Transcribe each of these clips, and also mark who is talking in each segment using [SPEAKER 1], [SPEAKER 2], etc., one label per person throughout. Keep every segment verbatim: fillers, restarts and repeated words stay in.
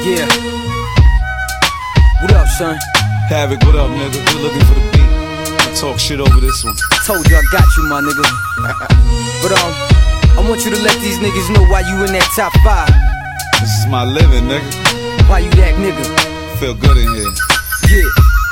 [SPEAKER 1] Yeah. What up, son?
[SPEAKER 2] Havoc, what up, nigga? Good looking for the beat. I talk shit over this one.
[SPEAKER 1] Told you I got you, my nigga. But um, I want you to let these niggas know why you in that top five.
[SPEAKER 2] This is my living, nigga.
[SPEAKER 1] Why you that nigga?
[SPEAKER 2] Feel good in here.
[SPEAKER 1] Yeah.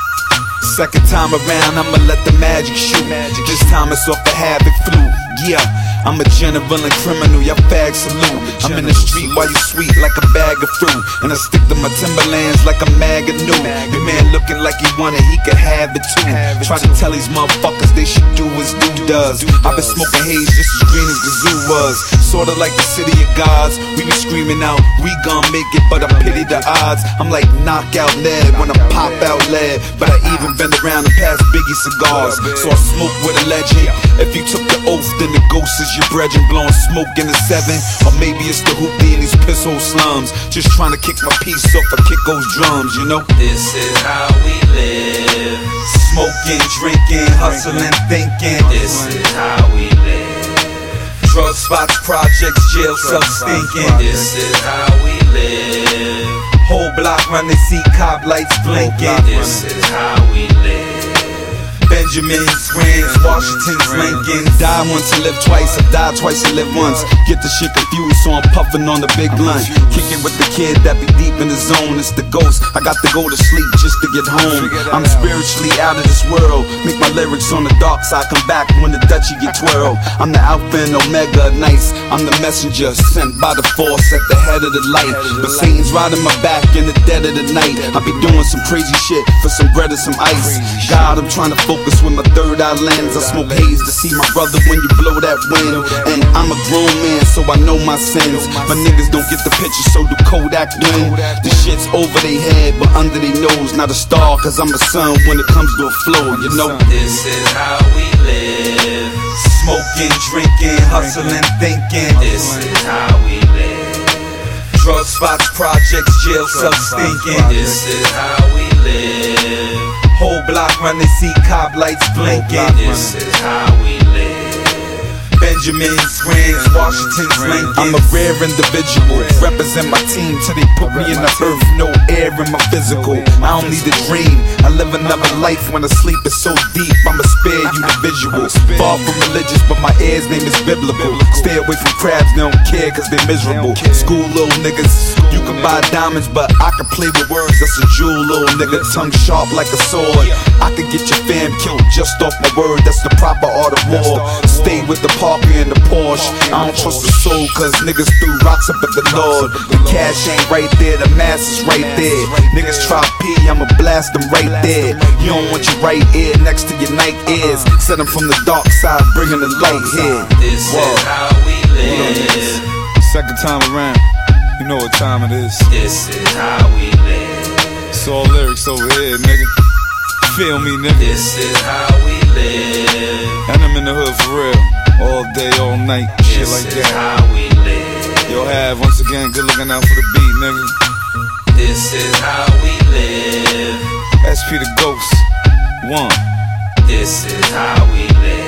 [SPEAKER 3] Second time around, I'ma let the magic shoot. Magic. This time it's off the Havoc flute. Yeah, I'm a general and criminal, y'all fag salute. I'm in the street while you sweet like a bag of fruit. And I stick to my Timberlands like a mag of new. Your man looking like he wanted, he could have it too. Try to tell these motherfuckers they should do as dude does. I've been smoking haze just as green as the zoo was. Sorta like the city of gods. We be screaming out, we gon' make it, but I pity the odds. I'm like knockout Ned when I pop out lead. But I even been around and past Biggie cigars. So I smoke with a legend. If you took the oath, then the ghost is your brethren. Blowing smoke in the seven. Or maybe it's the hoopty in these piss hole slums. Just trying to kick my piece off of Kiko's drums, you know?
[SPEAKER 4] This is how we live.
[SPEAKER 3] Smoking, drinking, hustling, thinking.
[SPEAKER 4] This is how we live.
[SPEAKER 3] Drug spots, projects, jail cells, stinking.
[SPEAKER 4] This is how we live.
[SPEAKER 3] Whole block run, they see cop lights blinking.
[SPEAKER 4] This is how we live.
[SPEAKER 3] Benjamins, Rams, Washingtons, Lincoln. Die once and live twice, I die twice and live once. Get the shit confused, so I'm puffing on the big blunt. Kick it with the kid that be deep in the zone. It's the ghost, I got to go to sleep just to get home. I'm spiritually out of this world. Make my lyrics on the dark side come back when the Dutchie get twirled. I'm the Alpha and Omega, nice. I'm the messenger sent by the force at the head of the light. But Satan's riding my back in the dead of the night. I be doing some crazy shit for some bread and some ice. God, I'm trying to focus with my third eye lens. I smoke haze to see my brother when you blow that wind. And I'm a grown man, so I know my sins. My niggas don't get the picture, so do Kodak win. The shit's over they head, but under they nose. Not a star, cause I'm a son when it comes to a flow, you know?
[SPEAKER 4] This is how we live.
[SPEAKER 3] Smoking, drinking, hustling, thinking.
[SPEAKER 4] This is how we live.
[SPEAKER 3] Drug spots, projects, jail cells, stinking.
[SPEAKER 4] This is how we live.
[SPEAKER 3] Whole block run, they see cop lights blinking.
[SPEAKER 4] This is how we live.
[SPEAKER 3] Benjamins, Rams, Washingtons, Lincoln. I'm a rare individual, represent my team till they put me in the earth. No air in my physical, I don't need a dream. I live another life when I sleep is so deep. I'ma spare you the visual. Far from religious, but my air's name is biblical. Stay away from crabs, they don't care cause they miserable. School little niggas, you can buy diamonds, but I can play with words. That's a jewel, little nigga. Tongue sharp like a sword. I could get your fam killed just off my word. That's the proper art of war. Stay with the Parker and the Porsche. I don't trust the soul cause niggas threw rocks up at the Lord. The cash ain't right there, the mass is right there. Niggas try P, I'ma blast them right there. You don't want your right ear next to your Nike ears. Set them from the dark side, bringing the light here.
[SPEAKER 4] This is how we live.
[SPEAKER 2] Second time around, you know what time it is.
[SPEAKER 4] This is how we live.
[SPEAKER 2] It's all lyrics over here, nigga. Feel me, nigga.
[SPEAKER 4] This is how we live.
[SPEAKER 2] And I'm in the hood for real. All day, all night, shit like
[SPEAKER 4] This is
[SPEAKER 2] that.
[SPEAKER 4] how we live.
[SPEAKER 2] Yo, Have, once again, good looking out for the beat, nigga.
[SPEAKER 4] This is how we live.
[SPEAKER 2] S P the Ghost, one.
[SPEAKER 4] This is how we live.